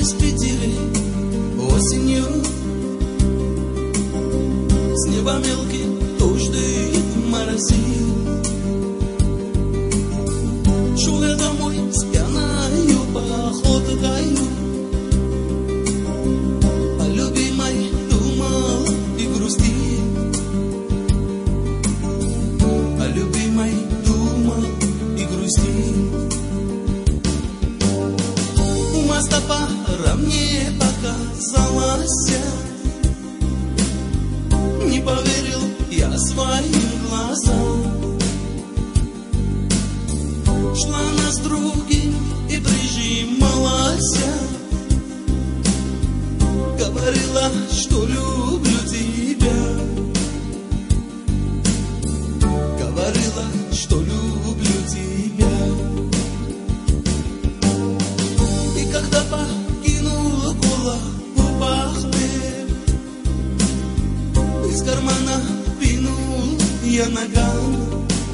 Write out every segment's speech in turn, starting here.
из Питера осенью. С неба мелкий дождь моросил. Шел я домой с пьяною походкою, о любимой думал и грустил. О любимой думал и грустил. У моста пара мне показалась. Не поверил я своим глазам. Шла она с другим и прижималась. Говорила, что люблю тебя. Говорила, что люблю тебя. И когда покинула голову пахнет, из кармана вынул я наган.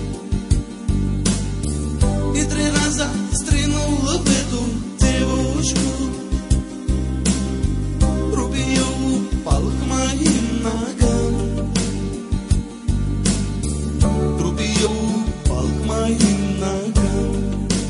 И 3 раза стрянул в эту девушку. Труп ее упал к моим ногам. Труп ее упал к моим ногам.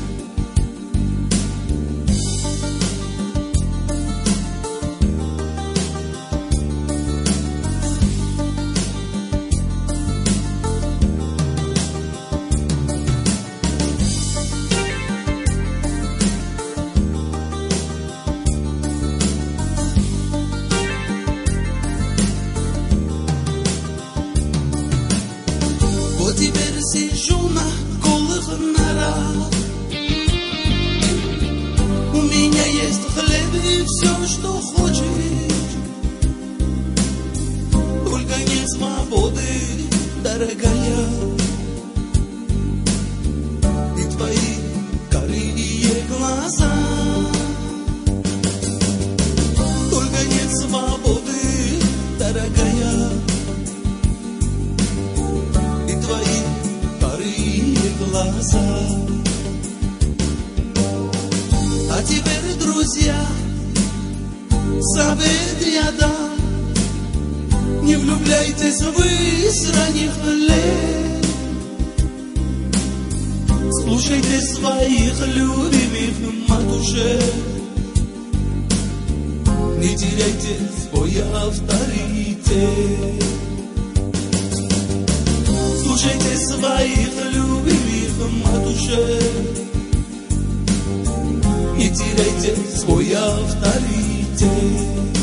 Вот теперь сижу на голых норах. У меня есть хлеб и все, что хочешь. Только нет свободы, дорогая. И твои карие глаза. Только нет свободы, дорогая. Твои карие глаза. А теперь, друзья, совет я дам: не влюбляйтесь вы с ранних лет. Слушайте своих любимых матушек. Не теряйте свой авторитет. Слушайте своих любимых матушек. Не теряйте свой авторитет.